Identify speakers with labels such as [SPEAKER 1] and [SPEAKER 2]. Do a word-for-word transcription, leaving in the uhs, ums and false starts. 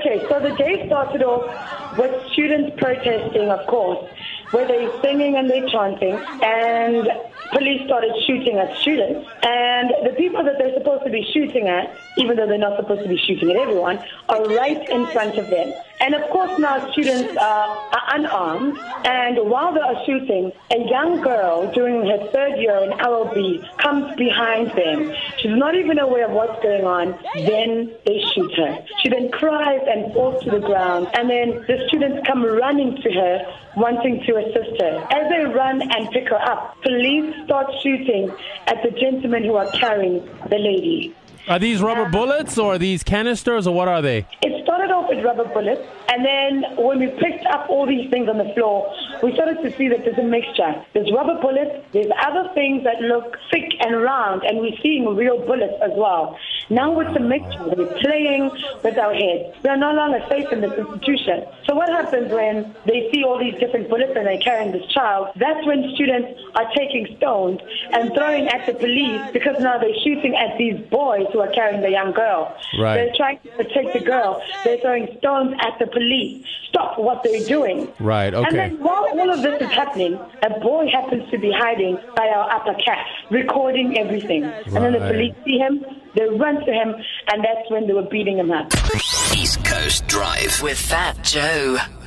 [SPEAKER 1] Okay, so the day started off with students protesting, of course, where they're singing and they're chanting, and police started shooting at students. And the people that they're supposed to be shooting at, even though they're not supposed to be shooting at everyone, are right in front of them. And of course now students are, are unarmed, and while they are shooting, a young girl during her third year in L L B comes behind them. She's not even aware of what's going on. Then they shoot her. She then cries and falls to the ground, and then the students come running to her, wanting to assist her. As they run and pick her up, police start shooting at the gentlemen who are carrying the lady.
[SPEAKER 2] Are these rubber bullets or are these canisters or what are they?
[SPEAKER 1] It started off with rubber bullets, and then when we picked up all these things on the floor, we started to see that there's a mixture. There's rubber bullets, there's other things that look thick and round, and we're seeing real bullets as well. Now with the mixture, we're playing with our heads. We are no longer safe in this institution. So what happens when they see all these different bullets and they're carrying this child? That's when students are taking stones and throwing at the police, because now they're shooting at these boys who are carrying the young girl.
[SPEAKER 2] Right.
[SPEAKER 1] They're trying to protect the girl. They're throwing stones at the police. Stop what they're doing.
[SPEAKER 2] Right, okay.
[SPEAKER 1] And then while all of this is happening, a boy happens to be hiding by our upper calf, recording everything. Right. And then the police see him, they run to him, and that's when they were beating him up.
[SPEAKER 3] East Coast Drive with Fat Joe.